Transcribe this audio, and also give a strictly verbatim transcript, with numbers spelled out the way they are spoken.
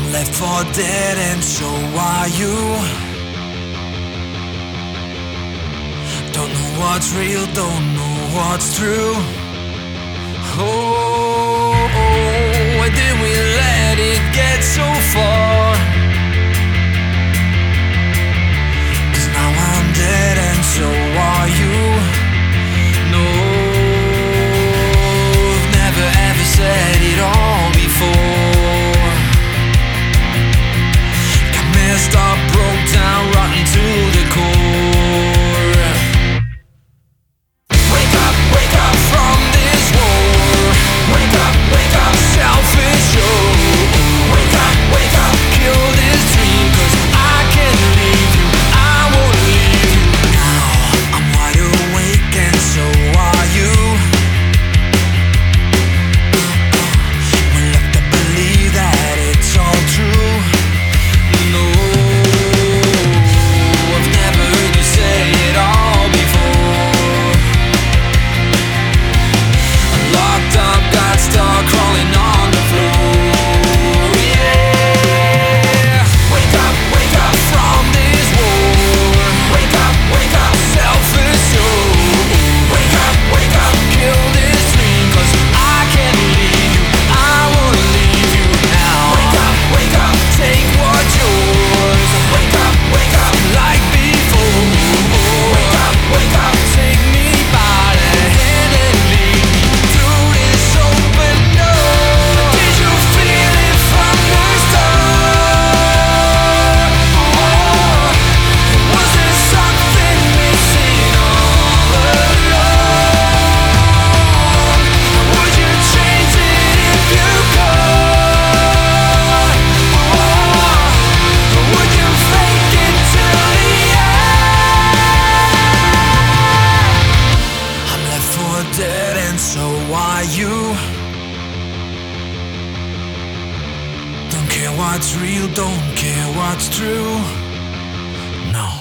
left for dead and so are you. Don't know what's real, don't know what's true. Oh, oh, why did we let it get so far? 'Cause now I'm dead and so are you. No, I've never ever said it all before. Got messed up, broke down, rotten to the core. Wake up, wake up from this war. Wake up, wake up, selfish you. Wake up, wake up, kill this dream, 'cause I can't leave you, I won't leave you. Now I'm wide awake and so are you. We're left to believe that it's all true. No, I've never heard you say it all before. I'm locked up, got stuck, crawling on the floor. Yeah. Wake up, wake up from this war. Wake up, wake up, selfish soul. Wake up, wake up, kill this dream, 'cause I can't leave you, I won't leave you now. Wake up, wake up, take what's yours. Wake up, wake up, like before. Wake up, wake up, take me by the hand and lead me through this open door. Did you feel it from the start? Oh, was there something missing all along? Would you change it if you could? Oh, would you fake it till the end? I'm left for dead and so are you. Don't care what's real, don't care what's true. No.